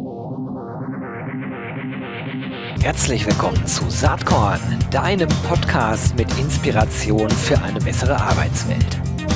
Herzlich willkommen zu Saatkorn, deinem Podcast mit Inspiration für eine bessere Arbeitswelt.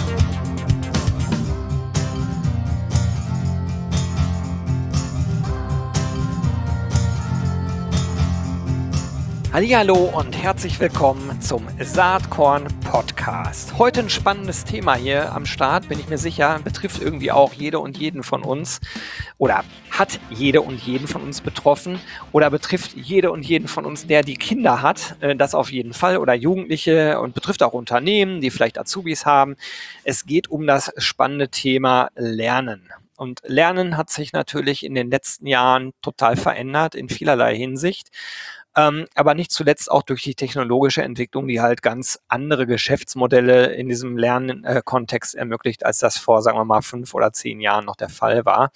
Hallihallo und herzlich willkommen zum Saatkorn Podcast. Heute ein spannendes Thema hier am Start, bin ich mir sicher, betrifft irgendwie auch jede und jeden von uns oder hat jede und jeden von uns betroffen oder betrifft jede und jeden von uns, der die Kinder hat, das auf jeden Fall, oder Jugendliche, und betrifft auch Unternehmen, die vielleicht Azubis haben. Es geht um das spannende Thema Lernen. Und Lernen hat sich natürlich in den letzten Jahren total verändert in vielerlei Hinsicht. Aber nicht zuletzt auch durch die technologische Entwicklung, die halt ganz andere Geschäftsmodelle in diesem Lernkontext ermöglicht, als das vor, sagen wir mal, 5 oder 10 Jahren noch der Fall war.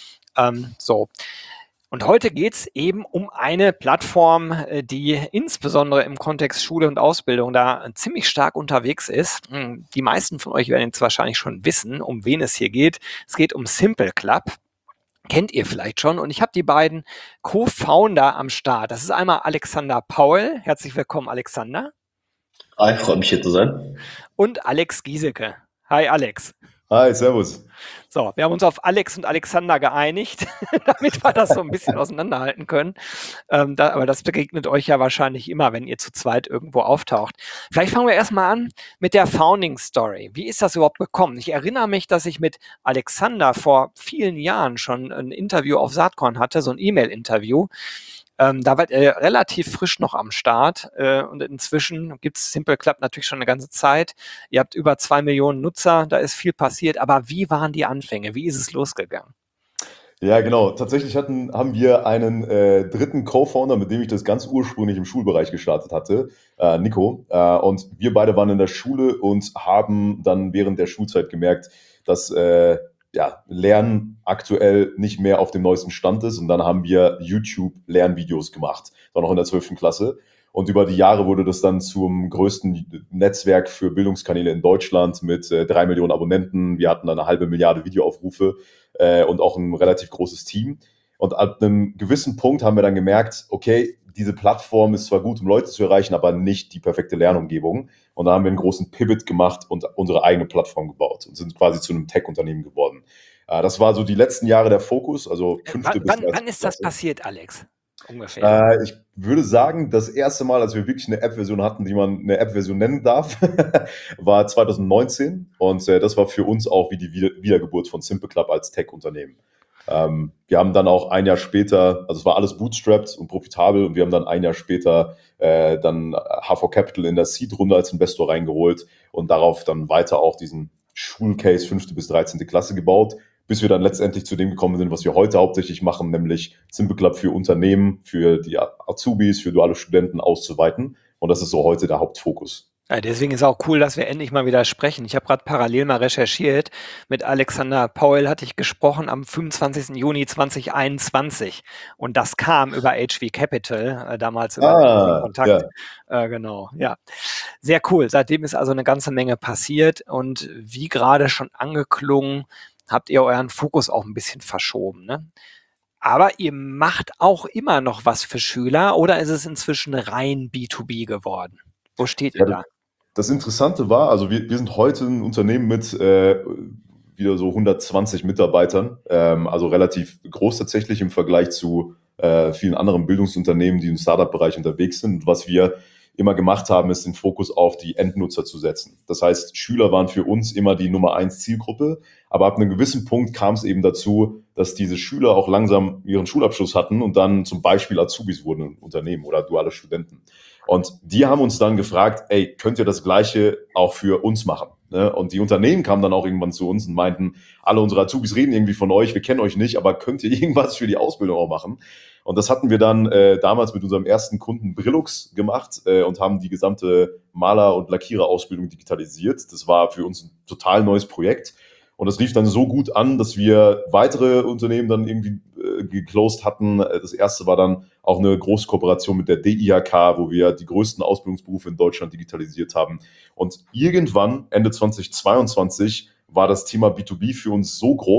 So. Und heute geht es eben um eine Plattform, die insbesondere im Kontext Schule und Ausbildung da ziemlich stark unterwegs ist. Die meisten von euch werden jetzt wahrscheinlich schon wissen, um wen es hier geht. Es geht um Simple Club. Kennt ihr vielleicht schon. Und ich habe die beiden Co-Founder am Start. Das ist einmal Alexander Paul. Herzlich willkommen, Alexander. Hi, freut mich hier zu sein. Und Alex Giesecke. Hi, Alex. Hi, servus. So, wir haben uns auf Alex und Alexander geeinigt, damit wir das so ein bisschen auseinanderhalten können. Aber das begegnet euch ja wahrscheinlich immer, wenn ihr zu zweit irgendwo auftaucht. Vielleicht fangen wir erstmal an mit der Founding Story. Wie ist das überhaupt gekommen? Ich erinnere mich, dass ich mit Alexander vor vielen Jahren schon ein Interview auf Saatkorn hatte, so ein E-Mail-Interview. Da war er relativ frisch noch am Start und inzwischen gibt es Simple Club natürlich schon eine ganze Zeit. Ihr habt über 2 Millionen Nutzer, da ist viel passiert. Aber wie waren die Anfänge? Wie ist es losgegangen? Ja, genau. Tatsächlich haben wir einen dritten Co-Founder, mit dem ich das ganz ursprünglich im Schulbereich gestartet hatte, Nico. Und wir beide waren in der Schule und haben dann während der Schulzeit gemerkt, dass Lernen aktuell nicht mehr auf dem neuesten Stand ist. Und dann haben wir YouTube-Lernvideos gemacht, dann noch in der 12. Klasse. Und über die Jahre wurde das dann zum größten Netzwerk für Bildungskanäle in Deutschland mit 3 Millionen Abonnenten. Wir hatten dann 1,5 Milliarde Videoaufrufe und auch ein relativ großes Team. Und ab einem gewissen Punkt haben wir dann gemerkt, okay, diese Plattform ist zwar gut, um Leute zu erreichen, aber nicht die perfekte Lernumgebung. Und da haben wir einen großen Pivot gemacht und unsere eigene Plattform gebaut und sind quasi zu einem Tech-Unternehmen geworden. Das war so die letzten Jahre der Fokus, also 5. bis 1. Wann ist das passiert, Alex? Ungefähr. Ich würde sagen, das erste Mal, als wir wirklich eine App-Version hatten, die man eine App-Version nennen darf, war 2019. Und das war für uns auch wie die Wiedergeburt von Simple Club als Tech-Unternehmen. Wir haben dann auch ein Jahr später, also es war alles bootstrapped und profitabel, und wir haben dann ein Jahr später dann HV Capital in der Seed-Runde als Investor reingeholt und darauf dann weiter auch diesen Schulcase 5. bis 13. Klasse gebaut, bis wir dann letztendlich zu dem gekommen sind, was wir heute hauptsächlich machen, nämlich Simple Club für Unternehmen, für die Azubis, für duale Studenten auszuweiten. Und das ist so heute der Hauptfokus. Ja, deswegen ist auch cool, dass wir endlich mal wieder sprechen. Ich habe gerade parallel mal recherchiert. Mit Alexander Paul hatte ich gesprochen am 25. Juni 2021. Und das kam über HV Capital, damals über Kontakt. Ja. Genau, ja. Sehr cool. Seitdem ist also eine ganze Menge passiert. Und wie gerade schon angeklungen, habt ihr euren Fokus auch ein bisschen verschoben, ne? Aber ihr macht auch immer noch was für Schüler, oder ist es inzwischen rein B2B geworden? Wo steht ihr da? Das Interessante war, also wir sind heute ein Unternehmen mit wieder so 120 Mitarbeitern, also relativ groß tatsächlich im Vergleich zu vielen anderen Bildungsunternehmen, die im Startup-Bereich unterwegs sind. Und was wir immer gemacht haben, ist den Fokus auf die Endnutzer zu setzen. Das heißt, Schüler waren für uns immer die Nummer 1 Zielgruppe, aber ab einem gewissen Punkt kam es eben dazu, dass diese Schüler auch langsam ihren Schulabschluss hatten und dann zum Beispiel Azubis wurden in Unternehmen oder duale Studenten. Und die haben uns dann gefragt, ey, könnt ihr das Gleiche auch für uns machen? Ne? Und die Unternehmen kamen dann auch irgendwann zu uns und meinten, alle unsere Azubis reden irgendwie von euch, wir kennen euch nicht, aber könnt ihr irgendwas für die Ausbildung auch machen? Und das hatten wir dann damals mit unserem ersten Kunden Brillux gemacht und haben die gesamte Maler- und Lackierer-Ausbildung digitalisiert. Das war für uns ein total neues Projekt. Und das lief dann so gut an, dass wir weitere Unternehmen dann irgendwie geclosed hatten. Das erste war dann auch eine große Kooperation mit der DIHK, wo wir die größten Ausbildungsberufe in Deutschland digitalisiert haben. Und irgendwann, Ende 2022, war das Thema B2B für uns so groß,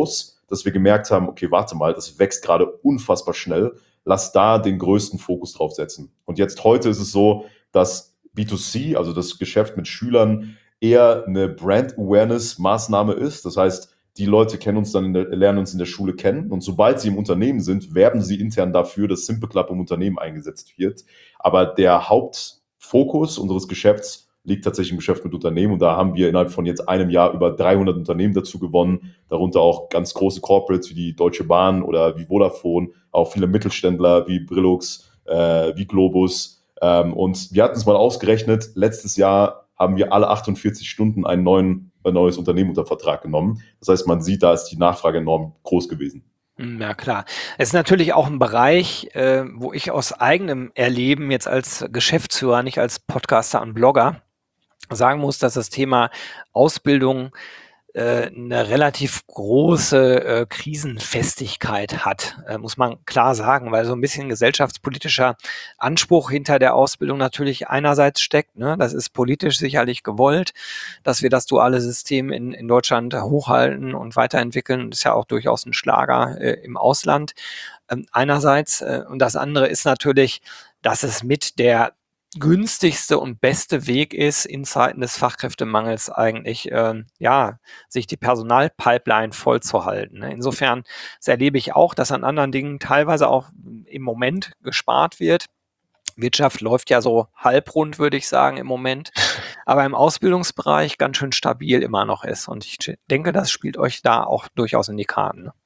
dass wir gemerkt haben, okay, warte mal, das wächst gerade unfassbar schnell, lass da den größten Fokus drauf setzen. Und jetzt heute ist es so, dass B2C, also das Geschäft mit Schülern, eher eine Brand-Awareness-Maßnahme ist. Das heißt, die Leute kennen uns dann lernen uns in der Schule kennen und sobald sie im Unternehmen sind, werben sie intern dafür, dass Simple Club im Unternehmen eingesetzt wird. Aber der Hauptfokus unseres Geschäfts liegt tatsächlich im Geschäft mit Unternehmen und da haben wir innerhalb von jetzt einem Jahr über 300 Unternehmen dazu gewonnen, darunter auch ganz große Corporates wie die Deutsche Bahn oder wie Vodafone, auch viele Mittelständler wie Brillux, wie Globus. Und wir hatten es mal ausgerechnet, letztes Jahr haben wir alle 48 Stunden ein neues Unternehmen unter Vertrag genommen. Das heißt, man sieht, da ist die Nachfrage enorm groß gewesen. Ja, klar. Es ist natürlich auch ein Bereich, wo ich aus eigenem Erleben jetzt als Geschäftsführer, nicht als Podcaster und Blogger, sagen muss, dass das Thema Ausbildung eine relativ große Krisenfestigkeit hat, muss man klar sagen, weil so ein bisschen gesellschaftspolitischer Anspruch hinter der Ausbildung natürlich einerseits steckt. Ne? Das ist politisch sicherlich gewollt, dass wir das duale System in Deutschland hochhalten und weiterentwickeln. Das ist ja auch durchaus ein Schlager im Ausland. Einerseits. Und das andere ist natürlich, dass es mit der günstigste und beste Weg ist, in Zeiten des Fachkräftemangels eigentlich, sich die Personalpipeline vollzuhalten. Ne? Insofern erlebe ich auch, dass an anderen Dingen teilweise auch im Moment gespart wird. Wirtschaft läuft ja so halbrund, würde ich sagen, im Moment, aber im Ausbildungsbereich ganz schön stabil immer noch ist. Und ich denke, das spielt euch da auch durchaus in die Karten. Ne?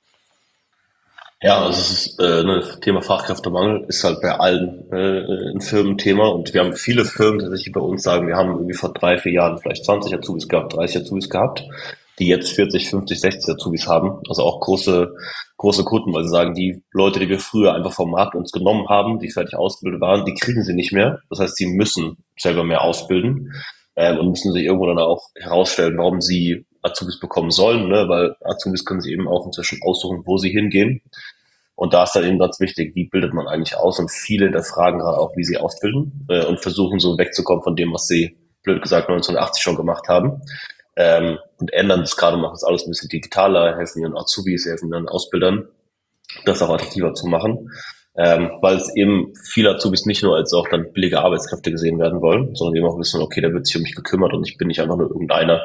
Ja, also es ist das Thema Fachkräftemangel ist halt bei allen ein Firmenthema und wir haben viele Firmen tatsächlich bei uns sagen, wir haben irgendwie vor 3, 4 Jahren vielleicht 20 Azubis gehabt, 30 Azubis gehabt, die jetzt 40, 50, 60 Azubis haben. Also auch große Kunden, weil sie sagen, die Leute, die wir früher einfach vom Markt uns genommen haben, die fertig ausgebildet waren, die kriegen sie nicht mehr. Das heißt, sie müssen selber mehr ausbilden und müssen sich irgendwo dann auch herausstellen, warum sie Azubis bekommen sollen, ne? Weil Azubis können sich eben auch inzwischen aussuchen, wo sie hingehen. Und da ist dann eben ganz wichtig, wie bildet man eigentlich aus? Und viele hinterfragen gerade auch, wie sie ausbilden und versuchen so wegzukommen von dem, was sie, blöd gesagt, 1980 schon gemacht haben. Und ändern das gerade, machen es alles ein bisschen digitaler, helfen ihren Azubis, helfen ihren Ausbildern, das auch attraktiver zu machen. Weil es eben viele Azubis nicht nur als auch dann billige Arbeitskräfte gesehen werden wollen, sondern eben auch wissen, okay, da wird sich um mich gekümmert und ich bin nicht einfach nur irgendeiner,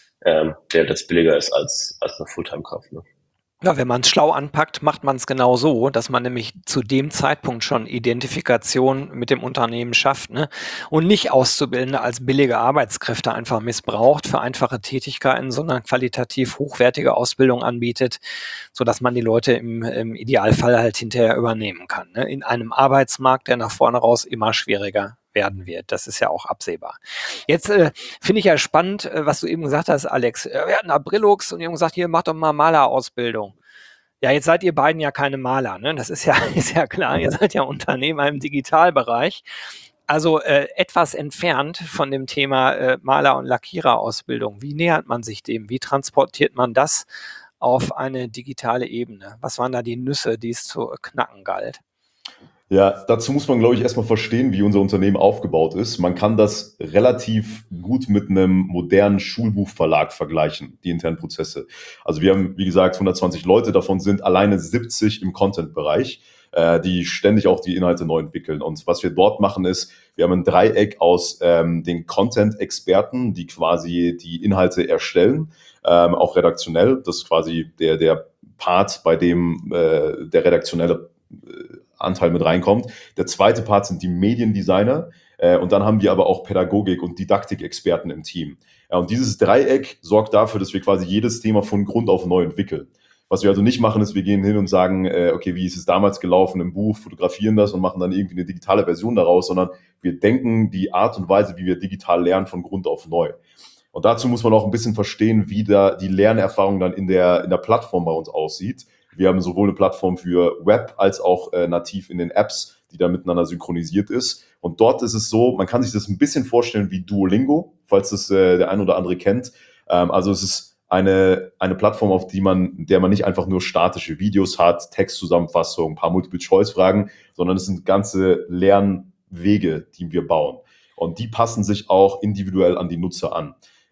der das billiger ist als eine Fulltime-Kraft. Ne? Ja, wenn man es schlau anpackt, macht man es genau so, dass man nämlich zu dem Zeitpunkt schon Identifikation mit dem Unternehmen schafft, ne? Und nicht Auszubildende als billige Arbeitskräfte einfach missbraucht für einfache Tätigkeiten, sondern qualitativ hochwertige Ausbildung anbietet, sodass man die Leute im Idealfall halt hinterher übernehmen kann, ne? In einem Arbeitsmarkt, der nach vorne raus immer schwieriger werden wird. Das ist ja auch absehbar. Jetzt finde ich ja spannend, was du eben gesagt hast, Alex. Wir hatten da Brillux und die haben gesagt, hier, mach doch mal Malerausbildung. Ja, jetzt seid ihr beiden ja keine Maler, ne? Das ist ja klar, ihr seid ja Unternehmer im Digitalbereich. Also etwas entfernt von dem Thema Maler- und Lackiererausbildung. Wie nähert man sich dem? Wie transportiert man das auf eine digitale Ebene? Was waren da die Nüsse, die es zu knacken galt? Ja, dazu muss man, glaube ich, erstmal verstehen, wie unser Unternehmen aufgebaut ist. Man kann das relativ gut mit einem modernen Schulbuchverlag vergleichen, die internen Prozesse. Also wir haben, wie gesagt, 120 Leute, davon sind alleine 70 im Content-Bereich, die ständig auch die Inhalte neu entwickeln. Und was wir dort machen ist, wir haben ein Dreieck aus den Content-Experten, die quasi die Inhalte erstellen, auch redaktionell. Das ist quasi der Part, bei dem der redaktionelle Anteil mit reinkommt. Der zweite Part sind die Mediendesigner und dann haben wir aber auch Pädagogik- und Didaktikexperten im Team. Ja, und dieses Dreieck sorgt dafür, dass wir quasi jedes Thema von Grund auf neu entwickeln. Was wir also nicht machen, ist, wir gehen hin und sagen, okay, wie ist es damals gelaufen im Buch, fotografieren das und machen dann irgendwie eine digitale Version daraus, sondern wir denken die Art und Weise, wie wir digital lernen, von Grund auf neu. Und dazu muss man auch ein bisschen verstehen, wie da die Lernerfahrung dann in der Plattform bei uns aussieht. Wir haben sowohl eine Plattform für Web als auch nativ in den Apps, die da miteinander synchronisiert ist. Und dort ist es so, man kann sich das ein bisschen vorstellen wie Duolingo, falls das der ein oder andere kennt. Also es ist eine Plattform, auf der man nicht einfach nur statische Videos hat, Textzusammenfassung, ein paar Multiple-Choice-Fragen, sondern es sind ganze Lernwege, die wir bauen. Und die passen sich auch individuell an die Nutzer an.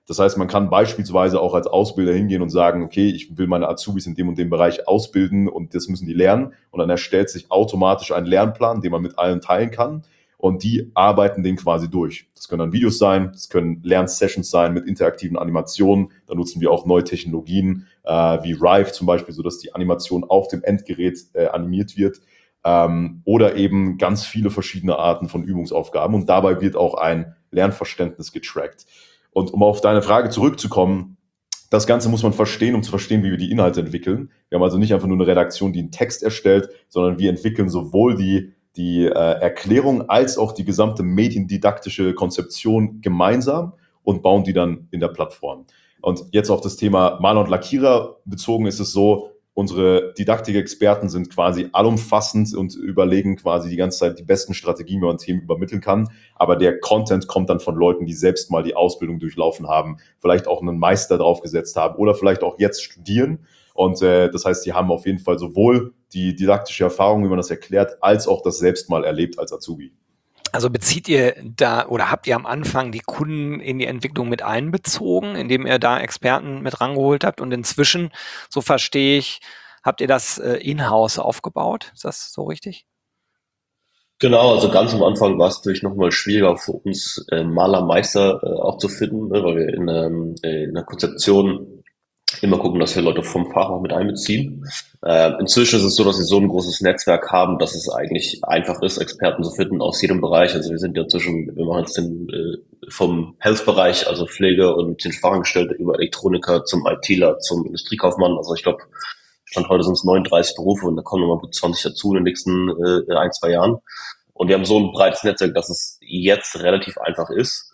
Das heißt, man kann beispielsweise auch als Ausbilder hingehen und sagen, okay, ich will meine Azubis in dem und dem Bereich ausbilden und das müssen die lernen. Und dann erstellt sich automatisch ein Lernplan, den man mit allen teilen kann. Und die arbeiten den quasi durch. Das können dann Videos sein, das können Lernsessions sein mit interaktiven Animationen. Da nutzen wir auch neue Technologien wie Rive zum Beispiel, sodass die Animation auf dem Endgerät animiert wird. Oder eben ganz viele verschiedene Arten von Übungsaufgaben. Und dabei wird auch ein Lernverständnis getrackt. Und um auf deine Frage zurückzukommen, das Ganze muss man verstehen, um zu verstehen, wie wir die Inhalte entwickeln. Wir haben also nicht einfach nur eine Redaktion, die einen Text erstellt, sondern wir entwickeln sowohl die Erklärung als auch die gesamte mediendidaktische Konzeption gemeinsam und bauen die dann in der Plattform. Und jetzt auf das Thema Maler und Lackierer bezogen ist es so, unsere Didaktikexperten sind quasi allumfassend und überlegen quasi die ganze Zeit die besten Strategien, wie man Themen übermitteln kann. Aber der Content kommt dann von Leuten, die selbst mal die Ausbildung durchlaufen haben, vielleicht auch einen Meister draufgesetzt haben oder vielleicht auch jetzt studieren. Und das heißt, die haben auf jeden Fall sowohl die didaktische Erfahrung, wie man das erklärt, als auch das selbst mal erlebt als Azubi. Also bezieht ihr da oder habt ihr am Anfang die Kunden in die Entwicklung mit einbezogen, indem ihr da Experten mit rangeholt habt und inzwischen, so verstehe ich, habt ihr das in-house aufgebaut? Ist das so richtig? Genau, also ganz am Anfang war es natürlich nochmal schwieriger für uns Malermeister auch zu finden, ne, weil wir in der Konzeption immer gucken, dass wir Leute vom Fach auch mit einbeziehen. Inzwischen ist es so, dass wir so ein großes Netzwerk haben, dass es eigentlich einfach ist, Experten zu finden aus jedem Bereich. Also wir sind ja wir machen jetzt vom Health-Bereich, also Pflege und den Fachangestellten über Elektroniker zum ITler, zum Industriekaufmann. Also ich glaube, Stand heute sind es 39 Berufe und da kommen nochmal gut 20 dazu in den nächsten 1, 2 Jahren. Und wir haben so ein breites Netzwerk, dass es jetzt relativ einfach ist.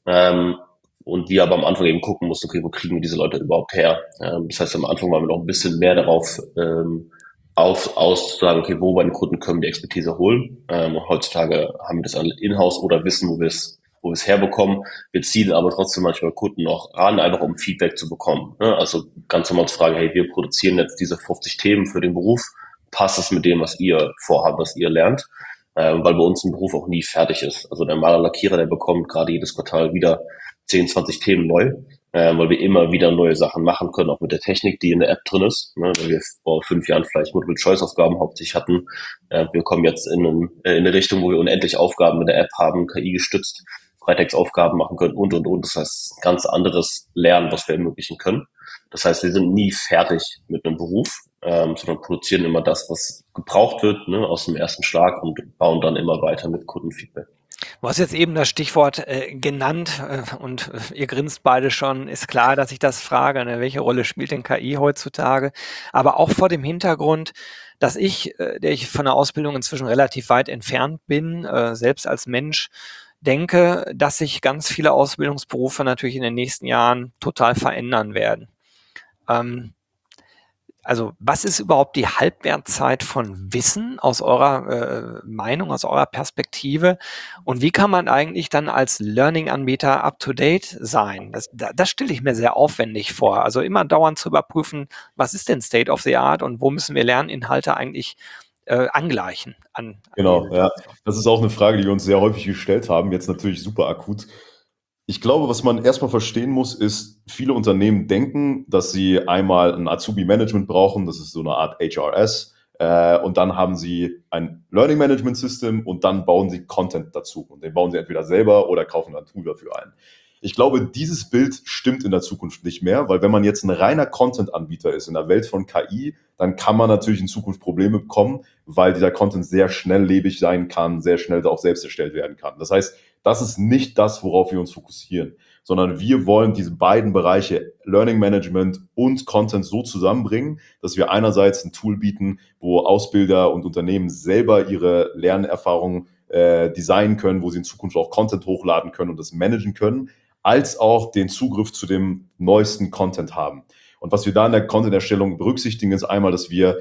Und wir aber am Anfang eben gucken mussten, okay, wo kriegen wir diese Leute überhaupt her? Das heißt, am Anfang waren wir noch ein bisschen mehr darauf aus zu sagen, okay, wo bei den Kunden können wir die Expertise holen. Und heutzutage haben wir das alle in-house oder wissen, wo wir es herbekommen. Wir ziehen aber trotzdem manchmal Kunden noch ran, einfach um Feedback zu bekommen. Ne? Also ganz normal zu fragen, hey, wir produzieren jetzt diese 50 Themen für den Beruf. Passt es mit dem, was ihr vorhabt, was ihr lernt? Weil bei uns ein Beruf auch nie fertig ist. Also der Maler Lackierer, der bekommt gerade jedes Quartal wieder 10, 20 Themen neu, weil wir immer wieder neue Sachen machen können, auch mit der Technik, die in der App drin ist. Ne? Weil wir vor 5 Jahren vielleicht Multiple-Choice-Aufgaben hauptsächlich hatten. Wir kommen jetzt in eine Richtung, wo wir unendlich Aufgaben mit der App haben, KI gestützt, Freitextaufgaben machen können und. Das heißt, ein ganz anderes Lernen, was wir ermöglichen können. Das heißt, wir sind nie fertig mit einem Beruf, sondern produzieren immer das, was gebraucht wird, ne, aus dem ersten Schlag und bauen dann immer weiter mit Kundenfeedback. Du hast jetzt eben das Stichwort genannt und ihr grinst beide schon. Ist klar, dass ich das frage, ne? Welche Rolle spielt denn KI heutzutage? Aber auch vor dem Hintergrund, dass der ich von der Ausbildung inzwischen relativ weit entfernt bin, selbst als Mensch, denke, dass sich ganz viele Ausbildungsberufe natürlich in den nächsten Jahren total verändern werden. Ähm, Also was ist überhaupt die Halbwertszeit von Wissen aus eurer Meinung, aus eurer Perspektive? Und wie kann man eigentlich dann als Learning-Anbieter up-to-date sein? Das stelle ich mir sehr aufwendig vor. Also immer dauernd zu überprüfen, was ist denn State of the Art und wo müssen wir Lerninhalte eigentlich angleichen an Genau, die ja. Situation. Das ist auch eine Frage, die wir uns sehr häufig gestellt haben, jetzt natürlich super akut. Ich glaube, was man erstmal verstehen muss, ist, viele Unternehmen denken, dass sie einmal ein Azubi-Management brauchen, das ist so eine Art HRS, und dann haben sie ein Learning Management System und dann bauen sie Content dazu. Und den bauen sie entweder selber oder kaufen ein Tool dafür ein. Ich glaube, dieses Bild stimmt in der Zukunft nicht mehr, weil wenn man jetzt ein reiner Content-Anbieter ist in der Welt von KI, dann kann man natürlich in Zukunft Probleme bekommen, weil dieser Content sehr schnelllebig sein kann, sehr schnell auch selbst erstellt werden kann. Das heißt, das ist nicht das, worauf wir uns fokussieren, sondern wir wollen diese beiden Bereiche Learning Management und Content so zusammenbringen, dass wir einerseits ein Tool bieten, wo Ausbilder und Unternehmen selber ihre Lernerfahrungen designen können, wo sie in Zukunft auch Content hochladen können und das managen können, als auch den Zugriff zu dem neuesten Content haben. Und was wir da in der Content-Erstellung berücksichtigen, ist einmal, dass wir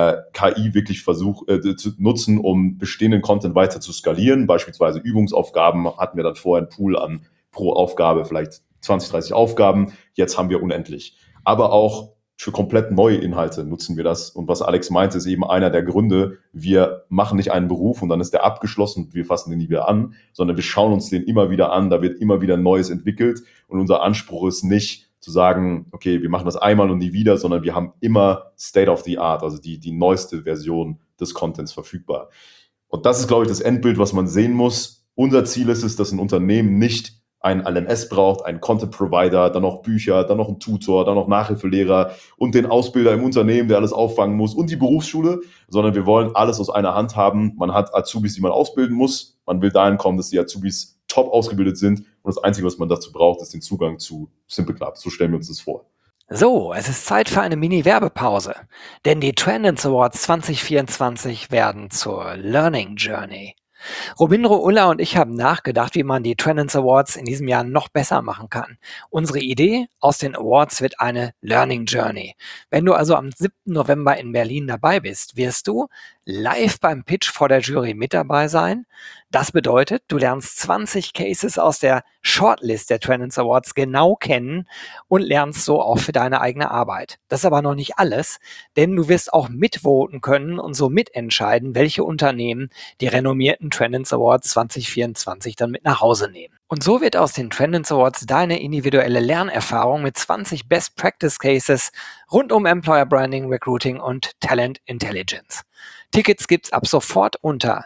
KI wirklich zu nutzen, um bestehenden Content weiter zu skalieren. Beispielsweise Übungsaufgaben hatten wir dann vorher einen Pool an pro Aufgabe, vielleicht 20, 30 Aufgaben. Jetzt haben wir unendlich. Aber auch für komplett neue Inhalte nutzen wir das. Und was Alex meinte, ist eben einer der Gründe, wir machen nicht einen Beruf und dann ist der abgeschlossen und wir fassen den nie wieder an, sondern wir schauen uns den immer wieder an, da wird immer wieder Neues entwickelt und unser Anspruch ist nicht zu sagen, okay, wir machen das einmal und nie wieder, sondern wir haben immer State of the Art, also die neueste Version des Contents verfügbar. Und das ist, glaube ich, das Endbild, was man sehen muss. Unser Ziel ist es, dass ein Unternehmen nicht ein LMS braucht, einen Content-Provider, dann noch Bücher, dann noch einen Tutor, dann noch Nachhilfelehrer und den Ausbilder im Unternehmen, der alles auffangen muss und die Berufsschule, sondern wir wollen alles aus einer Hand haben. Man hat Azubis, die man ausbilden muss. Man will dahin kommen, dass die Azubis top ausgebildet sind und das Einzige, was man dazu braucht, ist den Zugang zu SimpleClub. So stellen wir uns das vor. So, es ist Zeit für eine Mini-Werbepause, denn die Trendance Awards 2024 werden zur Learning Journey. Robindro Ulla und ich haben nachgedacht, wie man die Trendance Awards in diesem Jahr noch besser machen kann. Unsere Idee aus den Awards wird eine Learning Journey. Wenn du also am 7. November in Berlin dabei bist, wirst du live beim Pitch vor der Jury mit dabei sein. Das bedeutet, du lernst 20 Cases aus der Shortlist der Trendance Awards genau kennen und lernst so auch für deine eigene Arbeit. Das ist aber noch nicht alles, denn du wirst auch mitvoten können und so mitentscheiden, welche Unternehmen die renommierten Trendance Awards 2024 dann mit nach Hause nehmen. Und so wird aus den Trendance Awards deine individuelle Lernerfahrung mit 20 Best Practice Cases rund um Employer Branding, Recruiting und Talent Intelligence. Tickets gibt's ab sofort unter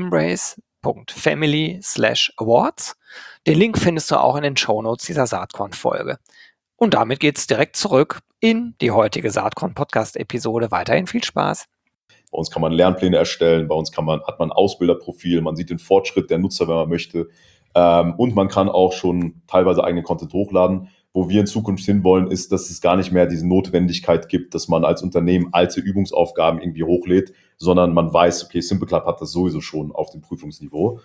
embrace.family/awards. Den Link findest du auch in den Shownotes dieser Saatkorn-Folge. Und damit geht's direkt zurück in die heutige Saatkorn-Podcast-Episode. Weiterhin viel Spaß. Bei uns kann man Lernpläne erstellen, bei uns hat man ein Ausbilderprofil, man sieht den Fortschritt der Nutzer, wenn man möchte. Und man kann auch schon teilweise eigenen Content hochladen. Wo wir in Zukunft hinwollen, ist, dass es gar nicht mehr diese Notwendigkeit gibt, dass man als Unternehmen alte Übungsaufgaben irgendwie hochlädt, sondern man weiß, okay, SimpleClub hat das sowieso schon auf dem Prüfungsniveau.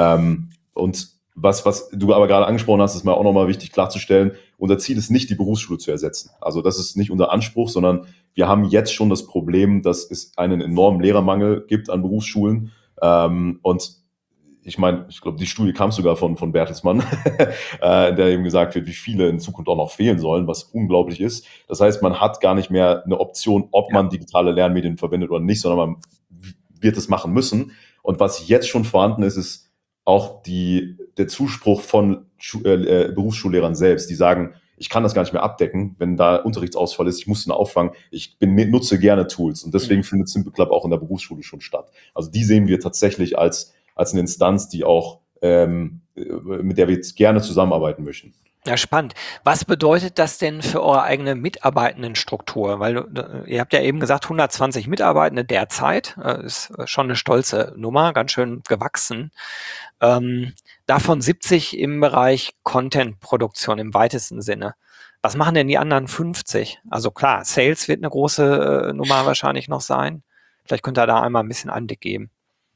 Und was du aber gerade angesprochen hast, ist mir auch nochmal wichtig klarzustellen, unser Ziel ist nicht, die Berufsschule zu ersetzen. Also das ist nicht unser Anspruch, sondern wir haben jetzt schon das Problem, dass es einen enormen Lehrermangel gibt an Berufsschulen. Und ich meine, ich glaube, die Studie kam sogar von Bertelsmann, in der eben gesagt wird, wie viele in Zukunft auch noch fehlen sollen, was unglaublich ist. Das heißt, man hat gar nicht mehr eine Option, ob man digitale Lernmedien verwendet oder nicht, sondern man wird es machen müssen. Und was jetzt schon vorhanden ist, ist auch der Zuspruch von Berufsschullehrern selbst, die sagen, ich kann das gar nicht mehr abdecken, wenn da Unterrichtsausfall ist, ich muss den auffangen, nutze gerne Tools und deswegen findet SimpleClub auch in der Berufsschule schon statt. Also die sehen wir tatsächlich als eine Instanz, die auch, mit der wir jetzt gerne zusammenarbeiten möchten. Ja, spannend. Was bedeutet das denn für eure eigene Mitarbeitendenstruktur? Weil ihr habt ja eben gesagt, 120 Mitarbeitende derzeit, ist schon eine stolze Nummer, ganz schön gewachsen. Davon 70 im Bereich Content-Produktion im weitesten Sinne. Was machen denn die anderen 50? Also klar, Sales wird eine große Nummer wahrscheinlich noch sein. Vielleicht könnt ihr da einmal ein bisschen Einblick geben.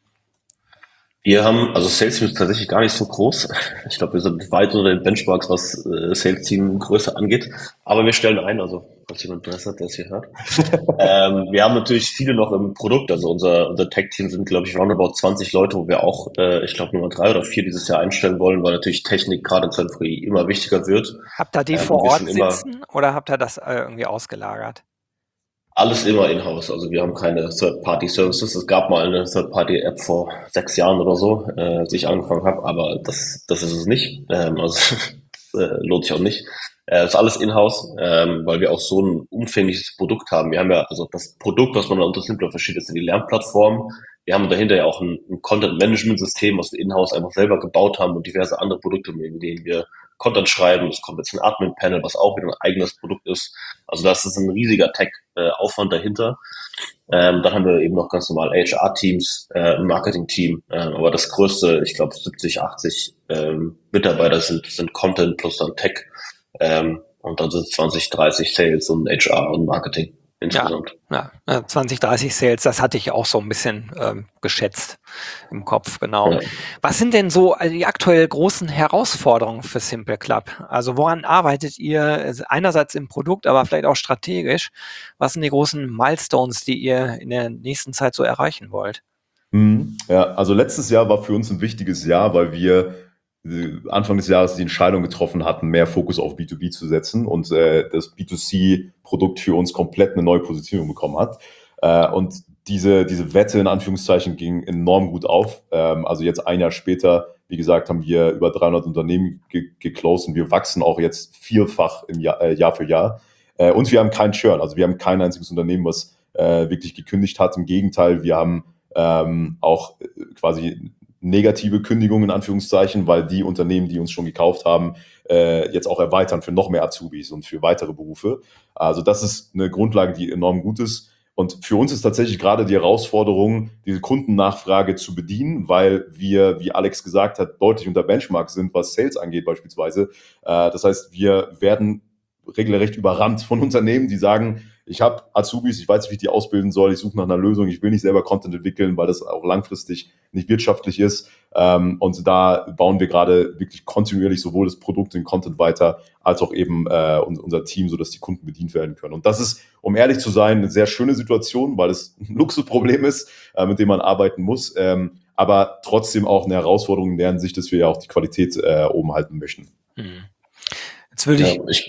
Wir haben, also Sales Team ist tatsächlich gar nicht so groß. Ich glaube, wir sind weit unter den Benchmarks, was Sales Team Größe angeht. Aber wir stellen ein, also falls jemand Interesse hat, der es hier hört. Wir haben natürlich viele noch im Produkt. Also unser Tech-Team sind, glaube ich, roundabout 20 Leute, wo wir auch, ich glaube, Nummer 3 oder 4 dieses Jahr einstellen wollen, weil natürlich Technik gerade in Zeiten immer wichtiger wird. Habt ihr die vor Ort sitzen oder habt ihr das irgendwie ausgelagert? Alles immer in-house, also wir haben keine Third-Party-Services. Es gab mal eine Third-Party-App vor 6 Jahren oder so, als ich angefangen habe, aber das ist es nicht. Lohnt sich auch nicht. Ist alles in-house, weil wir auch so ein umfängliches Produkt haben. Wir haben ja, also das Produkt, was man unter Simpler versteht, ist ja die Lernplattform. Wir haben dahinter ja auch ein Content-Management-System, was wir in-house einfach selber gebaut haben und diverse andere Produkte, mit denen wir Content schreiben. Es kommt jetzt ein Admin-Panel, was auch wieder ein eigenes Produkt ist. Also das ist ein riesiger Tech-Aufwand dahinter. Dann haben wir eben noch ganz normal HR-Teams, ein Marketing-Team. Aber das größte, ich glaube 70, 80 Mitarbeiter sind Content plus dann Tech. Und dann sind 20, 30 Sales und HR und Marketing insgesamt. Ja, 20, 30 Sales, das hatte ich auch so ein bisschen geschätzt im Kopf, genau. Ja. Was sind denn so die aktuell großen Herausforderungen für SimpleClub? Also woran arbeitet ihr einerseits im Produkt, aber vielleicht auch strategisch? Was sind die großen Milestones, die ihr in der nächsten Zeit so erreichen wollt? Ja, also letztes Jahr war für uns ein wichtiges Jahr, weil wir Anfang des Jahres die Entscheidung getroffen hatten, mehr Fokus auf B2B zu setzen und das B2C-Produkt für uns komplett eine neue Positionierung bekommen hat. Und diese Wette in Anführungszeichen ging enorm gut auf. Also jetzt ein Jahr später, wie gesagt, haben wir über 300 Unternehmen geclosed und wir wachsen auch jetzt vielfach im Jahr für Jahr. Und wir haben keinen Churn, also wir haben kein einziges Unternehmen, was wirklich gekündigt hat. Im Gegenteil, wir haben auch quasi negative Kündigungen in Anführungszeichen, weil die Unternehmen, die uns schon gekauft haben, jetzt auch erweitern für noch mehr Azubis und für weitere Berufe. Also das ist eine Grundlage, die enorm gut ist. Und für uns ist tatsächlich gerade die Herausforderung, diese Kundennachfrage zu bedienen, weil wir, wie Alex gesagt hat, deutlich unter Benchmark sind, was Sales angeht beispielsweise. Das heißt, wir werden regelrecht überrannt von Unternehmen, die sagen, ich habe Azubis, ich weiß nicht, wie ich die ausbilden soll, ich suche nach einer Lösung, ich will nicht selber Content entwickeln, weil das auch langfristig nicht wirtschaftlich ist. Und da bauen wir gerade wirklich kontinuierlich sowohl das Produkt, den Content weiter, als auch eben unser Team, sodass die Kunden bedient werden können. Und das ist, um ehrlich zu sein, eine sehr schöne Situation, weil es ein Luxusproblem ist, mit dem man arbeiten muss, aber trotzdem auch eine Herausforderung in der Hinsicht, dass wir ja auch die Qualität oben halten möchten. Jetzt würde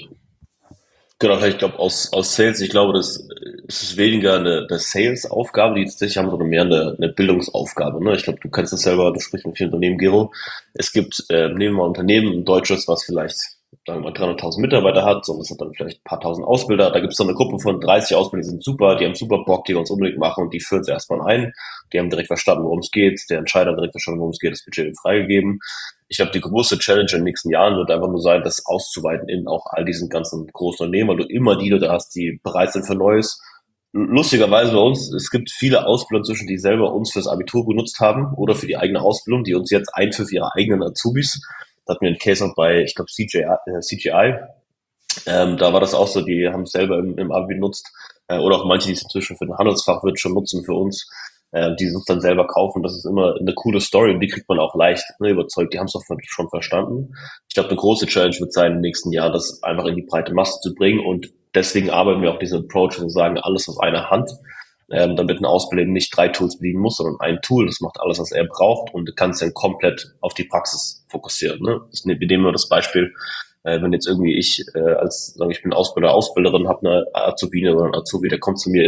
Genau, ich glaube, aus Sales, ich glaube, das ist weniger eine Sales-Aufgabe, die tatsächlich haben, sondern mehr eine Bildungsaufgabe. Ne? Ich glaube, du kennst das selber, du sprichst mit vielen Unternehmen, Gero. Es gibt, nehmen wir mal ein Unternehmen, ein deutsches, was vielleicht, sagen wir mal, 300.000 Mitarbeiter hat, und das hat dann vielleicht ein paar tausend Ausbilder. Da gibt es dann eine Gruppe von 30 Ausbildern, die sind super, die haben super Bock, die wollen es unbedingt machen und die führen es erstmal ein. Die haben direkt verstanden, worum es geht, der Entscheider hat direkt verstanden, worum es geht, das Budget wird freigegeben. Ich glaube, die große Challenge in den nächsten Jahren wird einfach nur sein, das auszuweiten in auch all diesen ganzen großen Unternehmen, weil du immer die Leute hast, die bereit sind für Neues. Lustigerweise bei uns, es gibt viele Ausbilder zwischen, die selber uns fürs Abitur benutzt haben oder für die eigene Ausbildung, die uns jetzt einführen für ihre eigenen Azubis. Da hatten wir einen Case auch bei, ich glaube, CGI. Da war das auch so, die haben es selber im Abi benutzt. Oder auch manche, die es inzwischen für den Handelsfachwirt schon nutzen für uns, die es dann selber kaufen. Das ist immer eine coole Story und die kriegt man auch leicht überzeugt. Die haben es auch schon verstanden. Ich glaube, eine große Challenge wird sein, im nächsten Jahr das einfach in die breite Masse zu bringen und deswegen arbeiten wir auch diesen Approach und sagen, alles auf einer Hand, damit ein Ausbilder nicht 3 Tools bedienen muss, sondern ein Tool, das macht alles, was er braucht und kann es dann komplett auf die Praxis fokussieren. Ne? Wir nehmen nur das Beispiel, wenn jetzt irgendwie ich ich bin Ausbilderin, habe eine Azubine oder einen Azubi, der kommt zu mir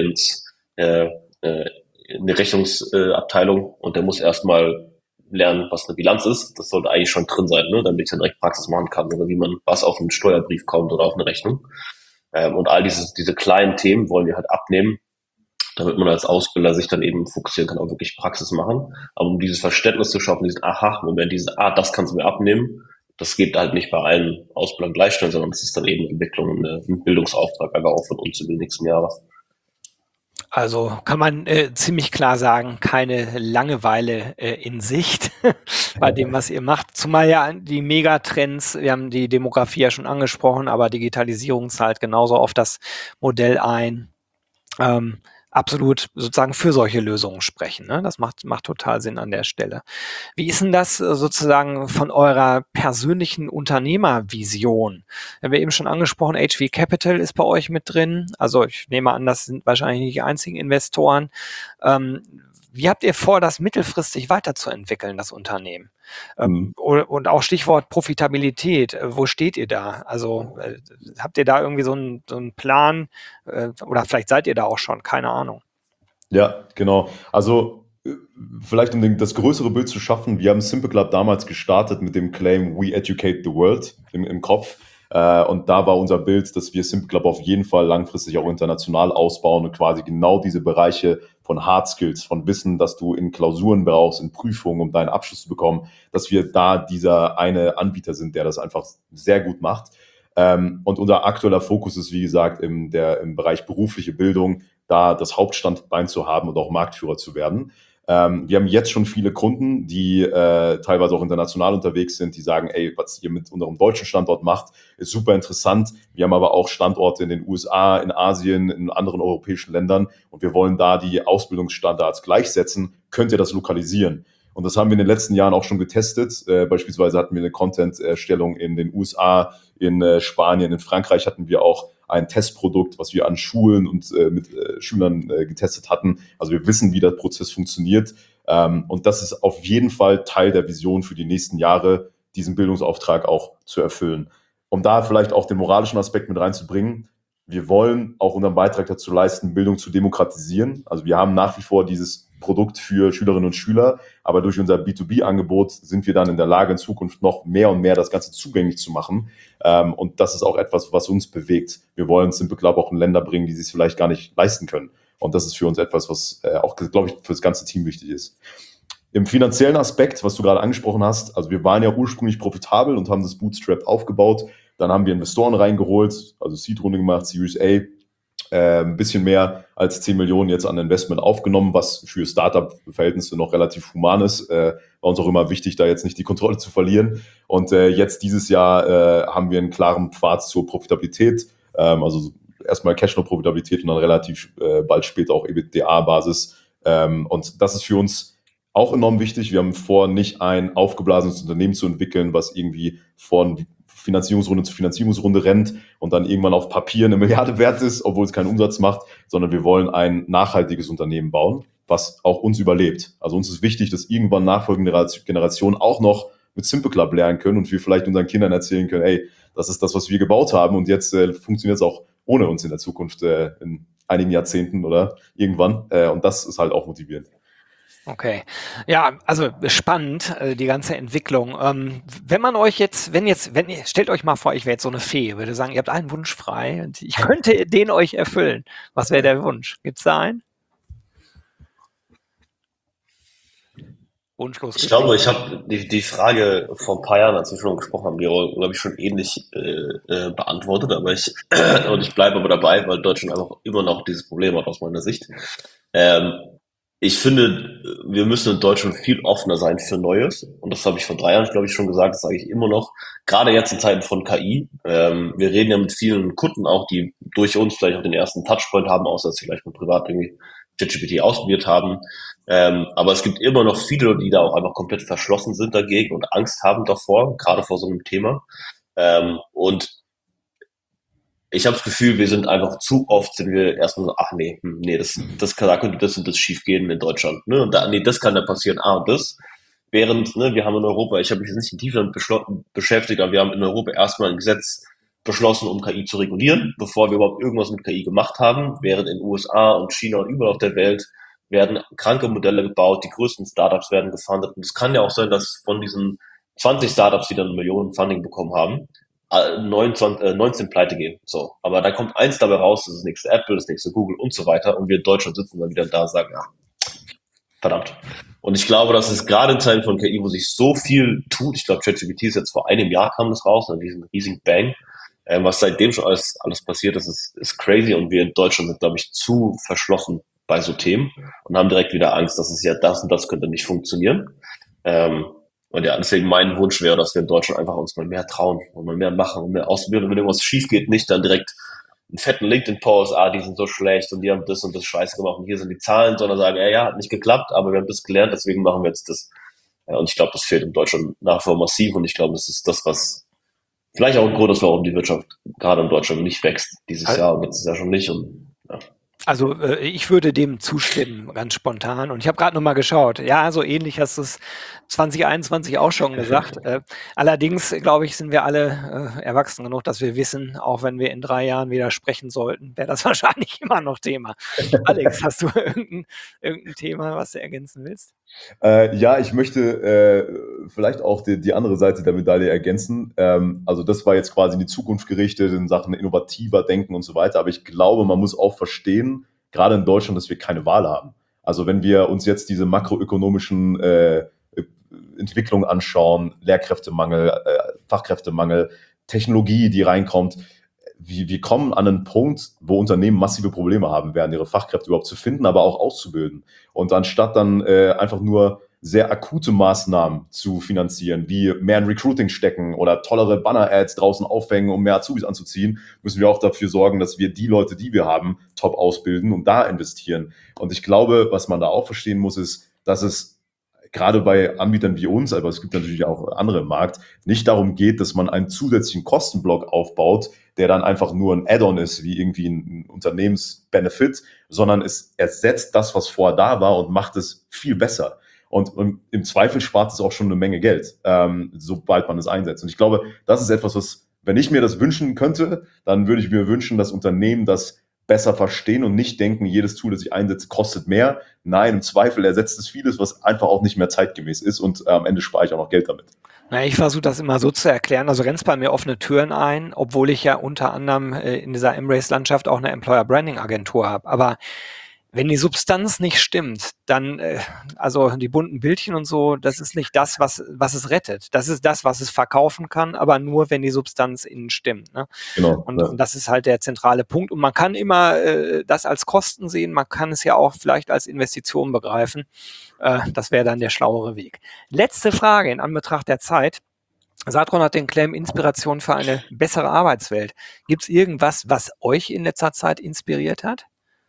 in die Rechnungsabteilung und der muss erstmal lernen, was eine Bilanz ist. Das sollte eigentlich schon drin sein, ne? Damit ich dann direkt Praxis machen kann oder wie man was auf einen Steuerbrief kommt oder auf eine Rechnung. Und all diese kleinen Themen wollen wir halt abnehmen, damit man als Ausbilder sich dann eben fokussieren kann, auch wirklich Praxis machen. Aber um dieses Verständnis zu schaffen, diesen Aha-Moment, das kannst du mir abnehmen, das geht halt nicht bei allen Ausbildern gleichstellen, sondern das ist dann eben Entwicklung und ein Bildungsauftrag einfach auch von uns über die nächsten Jahre. Also kann man ziemlich klar sagen, keine Langeweile in Sicht bei dem, was ihr macht. Zumal ja die Megatrends, wir haben die Demografie ja schon angesprochen, aber Digitalisierung zahlt genauso auf das Modell ein. Absolut sozusagen für solche Lösungen sprechen. Ne? Das macht total Sinn an der Stelle. Wie ist denn das sozusagen von eurer persönlichen Unternehmervision? Wir haben eben schon angesprochen, HV Capital ist bei euch mit drin. Also ich nehme an, das sind wahrscheinlich nicht die einzigen Investoren. Wie habt ihr vor, das mittelfristig weiterzuentwickeln, das Unternehmen? Und auch Stichwort Profitabilität. Wo steht ihr da? Also habt ihr da irgendwie so einen Plan? Oder vielleicht seid ihr da auch schon, keine Ahnung. Ja, genau. Also vielleicht um das größere Bild zu schaffen, wir haben Simple Club damals gestartet mit dem Claim We Educate the World im Kopf. Und da war unser Bild, dass wir Simple Club auf jeden Fall langfristig auch international ausbauen und quasi genau diese Bereiche von Hard Skills, von Wissen, dass du in Klausuren brauchst, in Prüfungen, um deinen Abschluss zu bekommen, dass wir da dieser eine Anbieter sind, der das einfach sehr gut macht. Und unser aktueller Fokus ist, wie gesagt, im Bereich berufliche Bildung, da das Hauptstandbein zu haben und auch Marktführer zu werden. Wir haben jetzt schon viele Kunden, die teilweise auch international unterwegs sind, die sagen, ey, was ihr mit unserem deutschen Standort macht, ist super interessant. Wir haben aber auch Standorte in den USA, in Asien, in anderen europäischen Ländern und wir wollen da die Ausbildungsstandards gleichsetzen. Könnt ihr das lokalisieren? Und das haben wir in den letzten Jahren auch schon getestet. Beispielsweise hatten wir eine Content-Erstellung in den USA, in Spanien, in Frankreich hatten wir auch ein Testprodukt, was wir an Schulen und mit Schülern getestet hatten. Also wir wissen, wie der Prozess funktioniert. Und das ist auf jeden Fall Teil der Vision für die nächsten Jahre, diesen Bildungsauftrag auch zu erfüllen. Um da vielleicht auch den moralischen Aspekt mit reinzubringen, wir wollen auch unseren Beitrag dazu leisten, Bildung zu demokratisieren. Also wir haben nach wie vor dieses Produkt für Schülerinnen und Schüler, aber durch unser B2B-Angebot sind wir dann in der Lage, in Zukunft noch mehr und mehr das Ganze zugänglich zu machen. Und das ist auch etwas, was uns bewegt. Wir wollen Simple Club auch in Länder bringen, die es vielleicht gar nicht leisten können. Und das ist für uns etwas, was auch, glaube ich, für das ganze Team wichtig ist. Im finanziellen Aspekt, was du gerade angesprochen hast, also wir waren ja ursprünglich profitabel und haben das Bootstrap aufgebaut. Dann haben wir Investoren reingeholt, also Seed-Runde gemacht, Series A, ein bisschen mehr als 10 Millionen jetzt an Investment aufgenommen, was für Startup-Verhältnisse noch relativ human ist. War uns auch immer wichtig, da jetzt nicht die Kontrolle zu verlieren. Und jetzt dieses Jahr haben wir einen klaren Pfad zur Profitabilität, also erstmal Cashflow-Profitabilität und dann relativ bald später auch EBITDA-Basis. Und das ist für uns auch enorm wichtig. Wir haben vor, nicht ein aufgeblasenes Unternehmen zu entwickeln, was irgendwie von Finanzierungsrunde zu Finanzierungsrunde rennt und dann irgendwann auf Papier 1 Milliarde wert ist, obwohl es keinen Umsatz macht, sondern wir wollen ein nachhaltiges Unternehmen bauen, was auch uns überlebt. Also uns ist wichtig, dass irgendwann nachfolgende Generationen auch noch mit Simple Club lernen können und wir vielleicht unseren Kindern erzählen können, ey, das ist das, was wir gebaut haben und jetzt funktioniert es auch ohne uns in der Zukunft in einigen Jahrzehnten oder irgendwann. Und das ist halt auch motivierend. Okay. Ja, also spannend, die ganze Entwicklung. Wenn man euch jetzt, stellt euch mal vor, ich wäre jetzt so eine Fee, würde sagen, ihr habt einen Wunsch frei und ich könnte den euch erfüllen. Was wäre der Wunsch? Gibt's da einen? Wunschlos. Ich glaube, ich habe die Frage vor ein paar Jahren, als wir schon gesprochen haben, glaube ich, schon ähnlich beantwortet, aber und ich bleibe aber dabei, weil Deutschland einfach immer noch dieses Problem hat aus meiner Sicht. Ähm, Ich finde, wir müssen in Deutschland viel offener sein für Neues. Und das habe ich vor 3 Jahren, glaube ich, schon gesagt, das sage ich immer noch. Gerade jetzt in Zeiten von KI. Wir reden ja mit vielen Kunden auch, die durch uns vielleicht auch den ersten Touchpoint haben, außer dass sie vielleicht mal privat irgendwie ChatGPT ausprobiert haben. Aber es gibt immer noch viele, die da auch einfach komplett verschlossen sind dagegen und Angst haben davor, gerade vor so einem Thema. Und ich habe das Gefühl, wir sind einfach zu oft sind wir erstmal so, ach nee, da könnte das und das schief gehen in Deutschland, ne? Und nee, das kann da passieren, und das. Während, ne, wir haben in Europa, ich habe mich jetzt nicht in tiefer beschäftigt, aber wir haben in Europa erstmal ein Gesetz beschlossen, um KI zu regulieren, bevor wir überhaupt irgendwas mit KI gemacht haben, während in den USA und China und überall auf der Welt werden kranke Modelle gebaut, die größten Startups werden gefundet. Und es kann ja auch sein, dass von diesen 20 Startups, die dann Millionen Funding bekommen haben, 19 pleite gehen. So. Aber da kommt eins dabei raus, das ist das nächste Apple, das nächste Google und so weiter. Und wir in Deutschland sitzen dann wieder da und sagen, verdammt. Und ich glaube, dass es gerade in Zeiten von KI, wo sich so viel tut, ich glaube, ChatGPT ist jetzt vor einem Jahr kam das raus, diesen riesigen Bang, was seitdem schon alles passiert ist crazy. Und wir in Deutschland sind, glaube ich, zu verschlossen bei so Themen und haben direkt wieder Angst, dass es ja das und das könnte nicht funktionieren. Und ja, deswegen mein Wunsch wäre, dass wir in Deutschland einfach uns mal mehr trauen und mal mehr machen und mehr ausprobieren. Und wenn irgendwas schief geht, nicht dann direkt einen fetten LinkedIn-Post, die sind so schlecht und die haben das und das Scheiße gemacht und hier sind die Zahlen, sondern sagen, ja, hat nicht geklappt, aber wir haben das gelernt, deswegen machen wir jetzt das. Ja, und ich glaube, das fehlt in Deutschland nach wie vor massiv und ich glaube, das ist das, was vielleicht auch ein Grund ist, warum die Wirtschaft gerade in Deutschland nicht wächst dieses Jahr und letztes Jahr schon nicht. Und ja. Also ich würde dem zustimmen, ganz spontan. Und ich habe gerade noch mal geschaut. Ja, so ähnlich hast du es 2021 auch schon gesagt. Allerdings, glaube ich, sind wir alle erwachsen genug, dass wir wissen, auch wenn wir in 3 Jahren wieder sprechen sollten, wäre das wahrscheinlich immer noch Thema. Alex, hast du irgendein Thema, was du ergänzen willst? Ja, ich möchte vielleicht auch die andere Seite der Medaille ergänzen. Also das war jetzt quasi in die Zukunft gerichtet in Sachen innovativer Denken und so weiter. Aber ich glaube, man muss auch verstehen, gerade in Deutschland, dass wir keine Wahl haben. Also wenn wir uns jetzt diese makroökonomischen Entwicklungen anschauen, Lehrkräftemangel, Fachkräftemangel, Technologie, die reinkommt, wir kommen an einen Punkt, wo Unternehmen massive Probleme haben werden, ihre Fachkräfte überhaupt zu finden, aber auch auszubilden. Und anstatt dann einfach nur sehr akute Maßnahmen zu finanzieren, wie mehr in Recruiting stecken oder tollere Banner-Ads draußen aufhängen, um mehr Azubis anzuziehen, müssen wir auch dafür sorgen, dass wir die Leute, die wir haben, top ausbilden und da investieren. Und ich glaube, was man da auch verstehen muss, ist, dass es gerade bei Anbietern wie uns, aber es gibt natürlich auch andere im Markt, nicht darum geht, dass man einen zusätzlichen Kostenblock aufbaut, der dann einfach nur ein Add-on ist, wie irgendwie ein Unternehmensbenefit, sondern es ersetzt das, was vorher da war und macht es viel besser. Und im Zweifel spart es auch schon eine Menge Geld, sobald man es einsetzt. Und ich glaube, das ist etwas, was, wenn ich mir das wünschen könnte, dann würde ich mir wünschen, dass Unternehmen das besser verstehen und nicht denken, jedes Tool, das ich einsetze, kostet mehr. Nein, im Zweifel ersetzt es vieles, was einfach auch nicht mehr zeitgemäß ist und am Ende spare ich auch noch Geld damit. Na, ich versuche das immer so zu erklären, also rennst bei mir offene Türen ein, obwohl ich ja unter anderem in dieser Embrace-Landschaft auch eine Employer-Branding-Agentur habe. Aber wenn die Substanz nicht stimmt, dann, also die bunten Bildchen und so, das ist nicht das, was es rettet. Das ist das, was es verkaufen kann, aber nur, wenn die Substanz innen stimmt. Ne? Genau. Und das ist halt der zentrale Punkt. Und man kann immer das als Kosten sehen, man kann es ja auch vielleicht als Investition begreifen. Das wäre dann der schlauere Weg. Letzte Frage in Anbetracht der Zeit. Saatkorn hat den Claim Inspiration für eine bessere Arbeitswelt. Gibt es irgendwas, was euch in letzter Zeit inspiriert hat?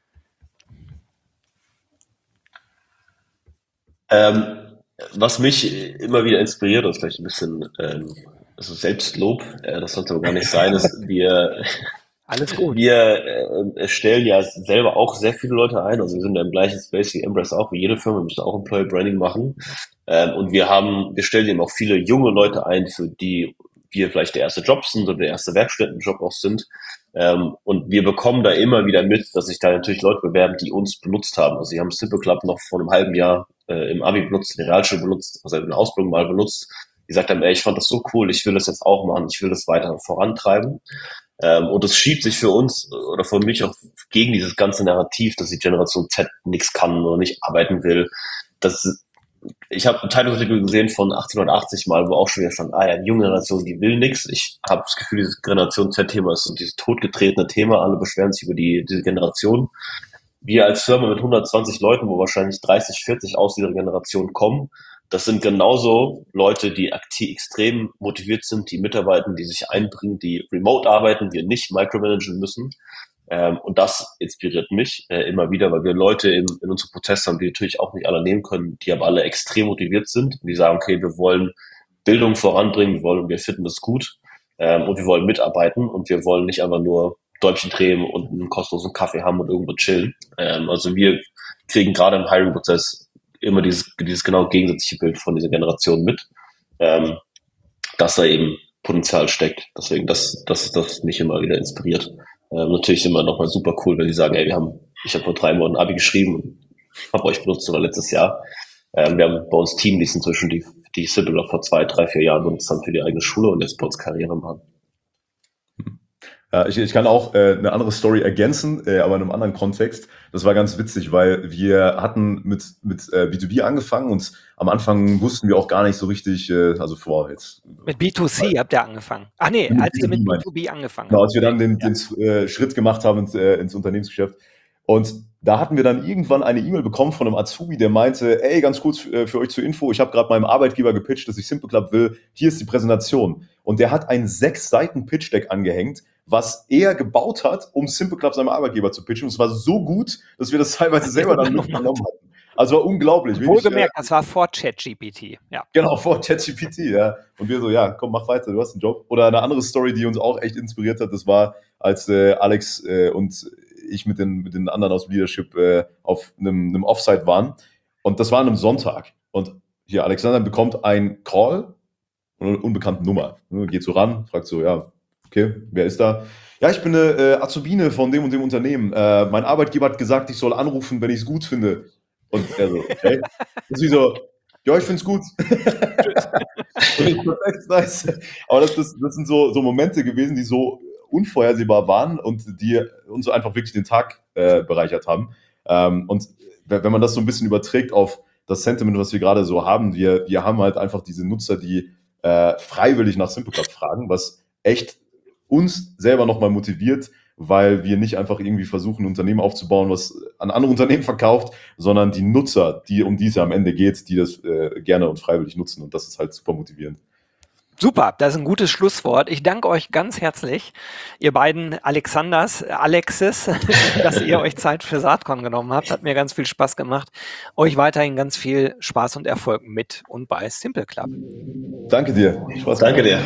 Was mich immer wieder inspiriert, ist vielleicht ein bisschen also Selbstlob, das sollte aber gar nicht sein, ist, Alles gut. wir stellen ja selber auch sehr viele Leute ein, also wir sind ja im gleichen Space wie Embrace auch, wie jede Firma, wir müssen auch Employer Branding machen und wir stellen eben auch viele junge Leute ein, für die wir vielleicht der erste Job sind oder der erste Werkstättenjob auch sind. Und wir bekommen da immer wieder mit, dass sich da natürlich Leute bewerben, die uns benutzt haben. Also sie haben Simple Club noch vor einem halben Jahr im Abi benutzt, in der Realschule benutzt, also in der Ausbildung mal benutzt. Die gesagt haben, ey, ich fand das so cool, ich will das jetzt auch machen, ich will das weiter vorantreiben. Und es schiebt sich für uns oder für mich auch gegen dieses ganze Narrativ, dass die Generation Z nichts kann oder nicht arbeiten will. Ich habe einen Zeitungsartikel gesehen von 1880 mal, wo auch schon wieder stand, die junge Generation, die will nichts. Ich habe das Gefühl, dieses Generation Z-Thema ist so dieses totgetretene Thema. Alle beschweren sich über diese Generation. Wir als Firma mit 120 Leuten, wo wahrscheinlich 30, 40 aus dieser Generation kommen, das sind genauso Leute, die extrem motiviert sind, die mitarbeiten, die sich einbringen, die remote arbeiten, wir nicht micromanagen müssen. Und das inspiriert mich immer wieder, weil wir Leute in unserem Prozess haben, die natürlich auch nicht alle nehmen können, die aber alle extrem motiviert sind und die sagen, okay, wir wollen Bildung voranbringen, wir finden das gut und wir wollen mitarbeiten und wir wollen nicht einfach nur Däumchen drehen und einen kostenlosen Kaffee haben und irgendwo chillen. Also wir kriegen gerade im Hiring-Prozess immer dieses genau gegensätzliche Bild von dieser Generation mit, dass da eben Potenzial steckt. Deswegen, das ist das, was mich immer wieder inspiriert. Natürlich immer nochmal super cool, wenn die sagen, ey, ich habe vor 3 Monaten Abi geschrieben und habe euch benutzt oder letztes Jahr. Wir haben bei uns Teamleads inzwischen, die Simple vor 2, 3, 4 Jahren benutzt haben für die eigene Schule und jetzt bei uns Karriere machen. Ja, ich kann auch eine andere Story ergänzen, aber in einem anderen Kontext. Das war ganz witzig, weil wir hatten mit B2B angefangen und am Anfang wussten wir auch gar nicht so richtig, also vor jetzt. Mit B2C habt ihr angefangen. Ach nee, als ihr mit B2B angefangen habt. Genau, als wir dann den Schritt gemacht haben ins Unternehmensgeschäft. Und da hatten wir dann irgendwann eine E-Mail bekommen von einem Azubi, der meinte, ey, ganz kurz für euch zur Info, ich habe gerade meinem Arbeitgeber gepitcht, dass ich Simple Club will, hier ist die Präsentation. Und der hat ein 6 Seiten Pitch-Deck angehängt, was er gebaut hat, um Simple Club seinem Arbeitgeber zu pitchen. Und es war so gut, dass wir das teilweise selber dann mitgenommen hatten. Also war unglaublich. Wohlgemerkt, das war vor ChatGPT. Ja. Genau, vor ChatGPT, ja. Und wir so, ja, komm, mach weiter, du hast einen Job. Oder eine andere Story, die uns auch echt inspiriert hat, das war, als Alex und ich mit den anderen aus Leadership auf einem Offsite waren. Und das war an einem Sonntag. Und hier, Alexander bekommt einen Call von einer unbekannten Nummer. Geht so ran, fragt so, ja, okay, wer ist da? Ja, ich bin eine Azubine von dem und dem Unternehmen. Mein Arbeitgeber hat gesagt, ich soll anrufen, wenn ich es gut finde. Und er so, okay. Und sie so, ja, ich finde es gut. Und ich so, echt nice. Aber das sind so Momente gewesen, die so unvorhersehbar waren und die uns einfach wirklich den Tag bereichert haben. Und wenn man das so ein bisschen überträgt auf das Sentiment, was wir gerade so haben, wir haben halt einfach diese Nutzer, die freiwillig nach Simple Club fragen, was echt uns selber nochmal motiviert, weil wir nicht einfach irgendwie versuchen, ein Unternehmen aufzubauen, was an andere Unternehmen verkauft, sondern die Nutzer, um die es ja am Ende geht, die das gerne und freiwillig nutzen. Und das ist halt super motivierend. Super, das ist ein gutes Schlusswort. Ich danke euch ganz herzlich, ihr beiden Alexes, dass ihr euch Zeit für Saatkorn genommen habt. Hat mir ganz viel Spaß gemacht. Euch weiterhin ganz viel Spaß und Erfolg mit und bei Simple Club. Danke dir. Spaß. Danke dir.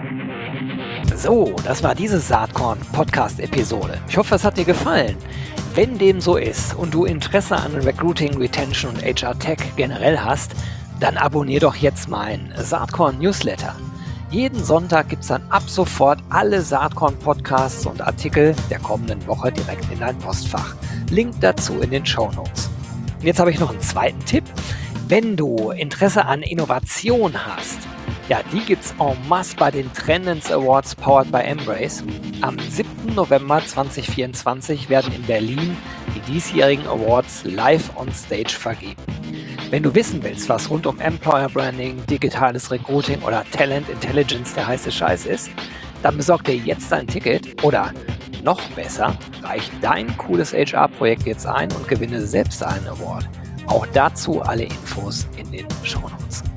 So, das war diese Saatkorn-Podcast-Episode. Ich hoffe, es hat dir gefallen. Wenn dem so ist und du Interesse an Recruiting, Retention und HR Tech generell hast, dann abonnier doch jetzt meinen Saatkorn Newsletter. Jeden Sonntag gibt es dann ab sofort alle Saatkorn-Podcasts und Artikel der kommenden Woche direkt in dein Postfach. Link dazu in den Shownotes. Und jetzt habe ich noch einen zweiten Tipp. Wenn du Interesse an Innovation hast, ja, die gibt's en masse bei den Trendens Awards powered by Embrace. Am 7. November 2024 werden in Berlin die diesjährigen Awards live on stage vergeben. Wenn du wissen willst, was rund um Employer Branding, digitales Recruiting oder Talent Intelligence der heiße Scheiß ist, dann besorg dir jetzt ein Ticket oder noch besser, reich dein cooles HR-Projekt jetzt ein und gewinne selbst einen Award. Auch dazu alle Infos in den Shownotes.